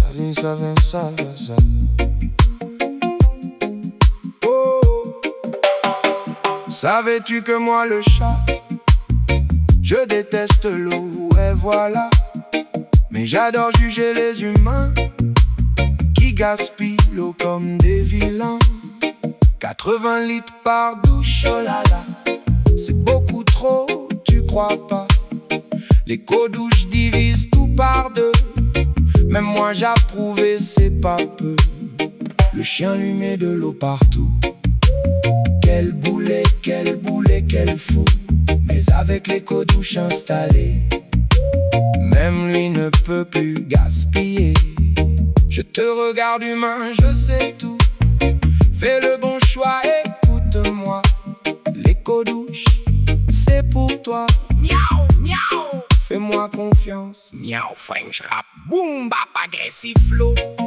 Lisa, Vincent, oh, savais-tu que moi le chat, je déteste l'eau, et voilà. Mais j'adore juger les humains qui gaspillent l'eau comme des vilains. 80 litres par douche, oh là là, c'est beaucoup trop, tu crois pas? L'éco-douche divise tout par deux. Même moi j'approuve et c'est pas peu. Le chien lui met de l'eau partout. Quel boulet, quel fou. Mais avec l'éco-douche installée, même lui ne peut plus gaspiller. Je te regarde humain, je sais tout. Fais le bon choix, écoute-moi. L'éco-douche, c'est pour toi. Miaou, miaou. Fais-moi confiance. Miaou, French rap. Boom, bap, agressif flow.